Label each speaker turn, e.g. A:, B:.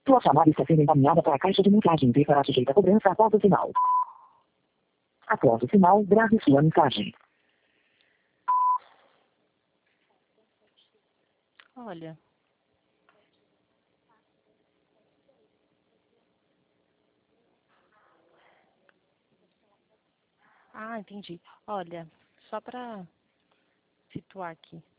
A: Sua chamada está sendo encaminhada para a caixa de mensagem e será sujeita a cobrança após o sinal. Após o sinal, grave sua mensagem.
B: Olha. Ah, entendi. Olha, só para situar aqui.